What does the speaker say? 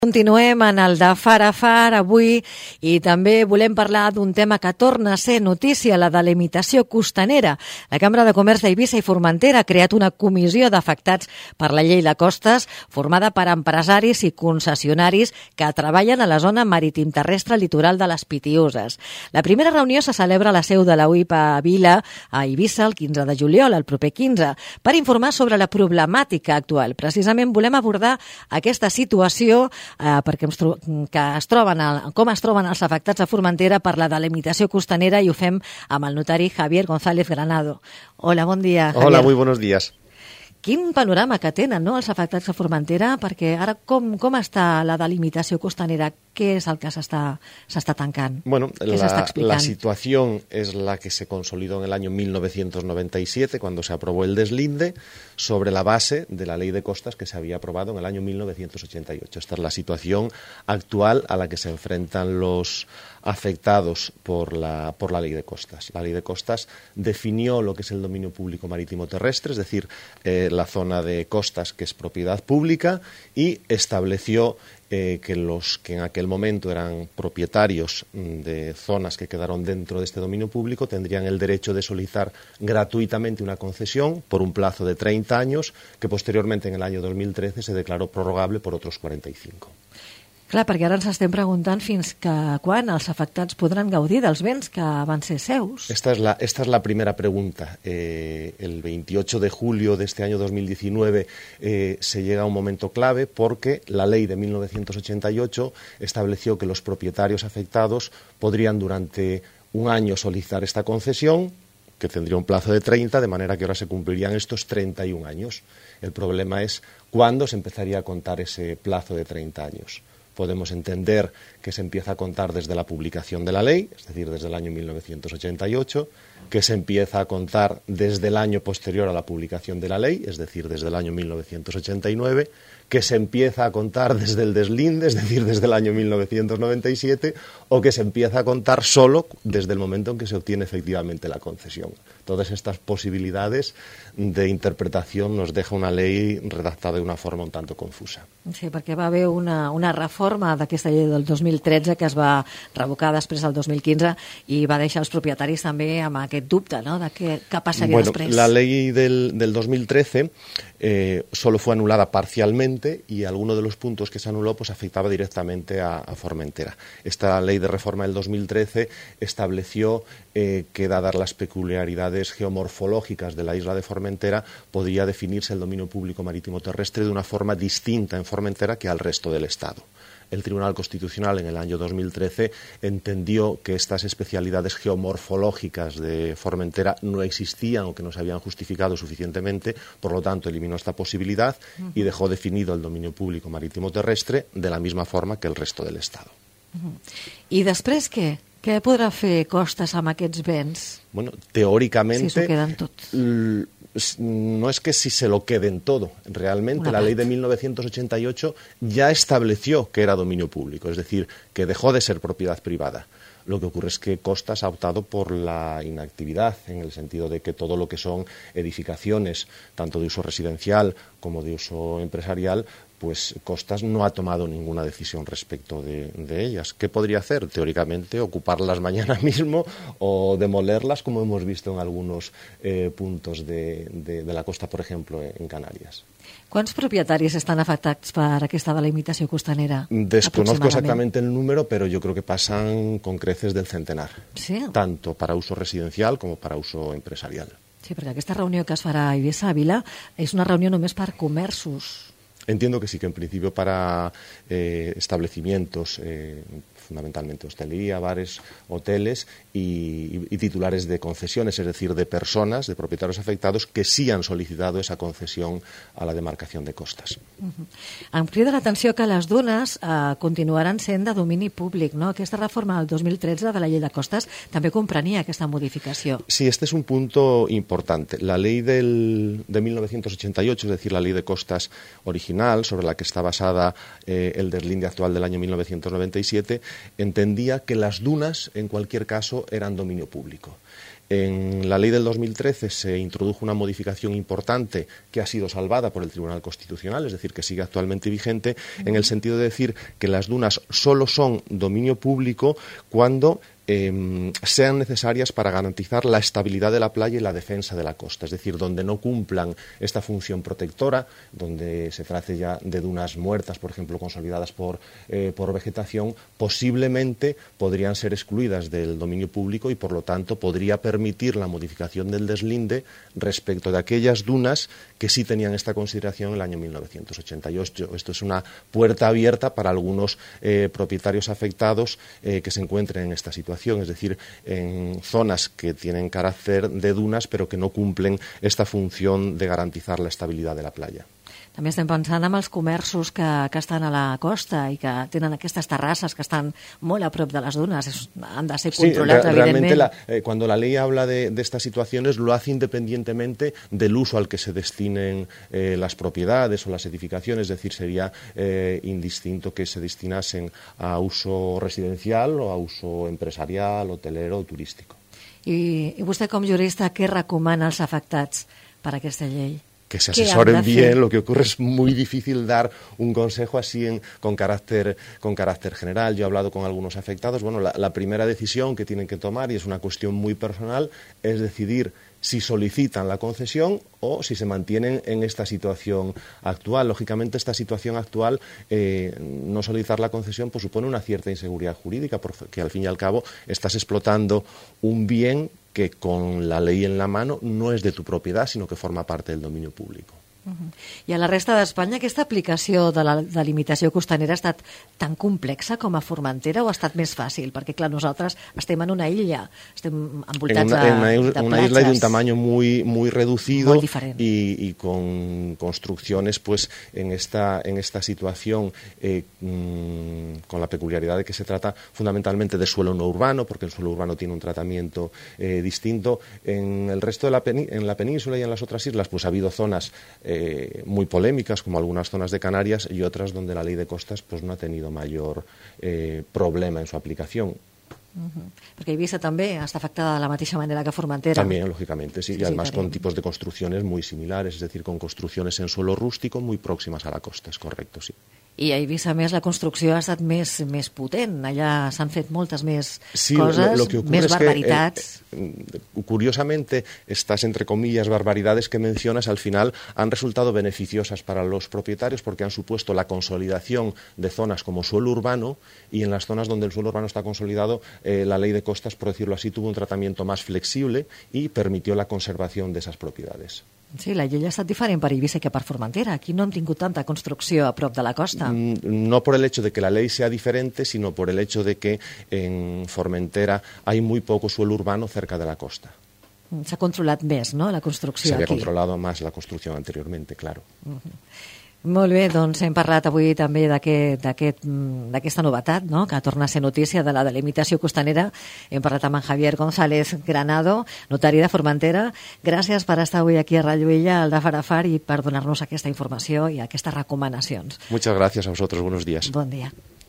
Continuem en el de Far a Far avui i també volem parlar d'un tema que torna a ser notícia, la delimitació costanera. La Cambra de Comerç d'Eivissa i Formentera ha creat una comissió d'afectats per la llei de costes formada per empresaris i concessionaris que treballen a la zona marítim terrestre litoral de les Pitiüses. La primera reunió se celebra a la seu de la UIP a Vila, a Eivissa, el 15 de juliol, el proper 15, per informar sobre la problemàtica actual. Precisament volem abordar aquesta situació perquè com es troben els afectats a Formentera per la delimitació costanera, i ho fem amb el notari Javier González Granado. Hola, bon dia, Javier. Hola, muy buenos días. Quin panorama que tenen, no?, els afectats a Formentera, perquè ara com està la delimitació costanera? ¿Qué es el que se está tancando? Bueno, la situación es la que se consolidó en el año 1997, cuando se aprobó el deslinde, sobre la base de la ley de costas que se había aprobado en el año 1988. Esta es la situación actual a la que se enfrentan los afectados por la ley de costas. La ley de costas definió lo que es el dominio público marítimo terrestre, es decir, la zona de costas que es propiedad pública, y estableció que los que en aquel momento eran propietarios de zonas que quedaron dentro de este dominio público tendrían el derecho de solicitar gratuitamente una concesión por un plazo de 30 años, que posteriormente en el año 2013 se declaró prorrogable por otros 45. Clar, perquè ara ens estem preguntant fins que quan els afectats podran gaudir dels béns que van ser seus. Esta es la primera pregunta. El 28 de julio de este año 2019 se llega a un momento clave, porque la ley de 1988 estableció que los propietarios afectados podrían durante un año solicitar esta concesión, que tendría un plazo de 30, de manera que ahora se cumplirían estos 31 años. El problema es cuándo se empezaría a contar ese plazo de 30 años. Podemos entender que se empieza a contar desde la publicación de la ley, es decir, desde el año 1988, que se empieza a contar desde el año posterior a la publicación de la ley, es decir, desde el año 1989, que se empieza a contar desde el deslinde, es decir, desde el año 1997, o que se empieza a contar solo desde el momento en que se obtiene efectivamente la concesión. Todas estas posibilidades de interpretación nos deja una ley redactada de una forma un tanto confusa. Sí, perquè va haver una reforma d'aquesta llei del 2013 que es va revocar després del 2015 i va deixar els propietaris també amb aquest dubte, ¿no?, de què passaria després. La ley del 2013 solo fue anulada parcialmente, y alguno de los puntos que se anuló pues afectaba directamente a Formentera. Esta ley de reforma del 2013 estableció que, dadas las peculiaridades geomorfológicas de la isla de Formentera, podría definirse el dominio público marítimo terrestre de una forma distinta en Formentera que al resto del Estado. El Tribunal Constitucional en el año 2013 entendió que estas especialidades geomorfológicas de Formentera no existían o que no se habían justificado suficientemente, por lo tanto eliminó esta posibilidad y dejó definido el dominio público marítimo terrestre de la misma forma que el resto del Estado. I després què? Què podrà fer Costes amb aquests béns? Bueno, teóricamente, si s'ho queden tot. No es que si se lo queden todo. Realmente la ley de 1988 ya estableció que era dominio público, es decir, que dejó de ser propiedad privada. Lo que ocurre es que Costas ha optado por la inactividad, en el sentido de que todo lo que son edificaciones, tanto de uso residencial como de uso empresarial, pues Costas no ha tomado ninguna decisión respecto de ellas. ¿Qué podría hacer? Teóricamente, ocuparlas mañana mismo o demolerlas, como hemos visto en algunos puntos de la costa, por ejemplo, en Canarias. ¿Cuántos propietaris estan afectats per aquesta delimitació costanera? Desconozco exactamente el número, pero yo creo que pasan con creces del centenar. Sí? Tanto para uso residencial como para uso empresarial. Sí, perquè aquesta reunió que es farà a Eivissa, a Vila, és una reunió només per comerços. Entiendo que sí, que en principio para establecimientos, fundamentalmente hostelería, bares, hoteles y titulares de concesiones, es decir, de personas, de propietarios afectados que sí han solicitado esa concesión a la demarcación de costas. Em crida l'atenció que les dunes continuaran sent de domini públic, no? Aquesta reforma del 2013 de la llei de costes també comprenia aquesta modificació. Sí, este es un punto importante. La ley de 1988, es decir, la ley de costas original, sobre la que está basada el deslinde actual del año 1997, entendía que las dunas, en cualquier caso, eran dominio público. En la ley del 2013 se introdujo una modificación importante que ha sido salvada por el Tribunal Constitucional, es decir, que sigue actualmente vigente, en el sentido de decir que las dunas solo son dominio público cuando sean necesarias para garantizar la estabilidad de la playa y la defensa de la costa, es decir, donde no cumplan esta función protectora, donde se trate ya de dunas muertas, por ejemplo, consolidadas por vegetación, posiblemente podrían ser excluidas del dominio público y, por lo tanto, podría permitir la modificación del deslinde respecto de aquellas dunas que sí tenían esta consideración en el año 1988. Esto es una puerta abierta para algunos propietarios afectados que se encuentren en esta situación, es decir, en zonas que tienen carácter de dunas però que no cumplen esta función de garantizar la estabilitat de la playa. També estem pensant en els comerços que estan a la costa i que tenen aquestes terrasses que estan molt a prop de les dunes. Han de ser controlats, evidentment. Realmente cuando la ley habla de estas situaciones lo hace independientemente del uso al que se destinen las propiedades o las edificaciones, es decir, sería indistinto que se destinasen a uso residencial o a uso empresarial, hotelero o turístico. I vostè, com jurista, què recomana als afectats per aquesta llei? Que se asesoren bien. Lo que ocurre es muy difícil dar un consejo así con carácter general. Yo he hablado con algunos afectados. Bueno, la primera decisión que tienen que tomar, y es una cuestión muy personal, es decidir si solicitan la concesión o si se mantienen en esta situación actual. Lógicamente, esta situación actual, no solicitar la concesión, pues supone una cierta inseguridad jurídica, porque al fin y al cabo estás explotando un bien que con la ley en la mano no es de tu propiedad, sino que forma parte del dominio público. I a la resta d'Espanya aquesta aplicació de la delimitació costanera ha estat tan complexa com a Formentera o ha estat més fàcil? Perquè, clar, nosaltres estem en una illa, estem envoltats de platges. Una isla de un tamaño muy reducido y con construcciones pues en esta situación con la peculiaridad de que se trata fundamentalmente de suelo no urbano, porque el suelo urbano tiene un tratamiento distinto. En el resto de la península y en las otras islas pues ha habido zonas muy polémicas, como algunas zonas de Canarias, y otras donde la ley de costas pues no ha tenido mayor problema en su aplicación. Perquè Eivissa també està afectada de la mateixa manera que Formentera. También, lógicamente, sí, y además con tipos de construcciones muy similares, es decir, con construcciones en suelo rústico muy próximas a la costa, es correcto, sí. I a Eivissa, a més, la construcció ha estat més potent. Allà s'han fet moltes més coses, lo que més barbaritats. Curiosamente, estas, entre comillas, barbaridades que mencionas, al final han resultado beneficiosas para los propietarios porque han supuesto la consolidación de zonas como suelo urbano, y en las zonas donde el suelo urbano está consolidado, la ley de costas, por decirlo así, tuvo un tratamiento más flexible y permitió la conservación de esas propiedades. Sí, la llei ha estat diferent per Eivissa que per Formentera. Aquí no han tingut tanta construcció a prop de la costa. No por el hecho de que la ley sea diferente, sino por el hecho de que en Formentera hay muy poco suelo urbano cerca de la costa. S'ha controlat més, no?, la construcció aquí. Se había controlado más la construcción anteriormente, claro. Molt bé, doncs hem parlat avui també d'aquesta novetat, no?, que torna a ser notícia de la delimitació costanera. Hem parlat amb en Javier González Granado, notari de Formentera. Gràcies per estar avui aquí a Ràdio Illa, al de Farafar, i per donar-nos aquesta informació i aquestes recomanacions. Muchas gracias a vosotros, buenos días. Bon dia.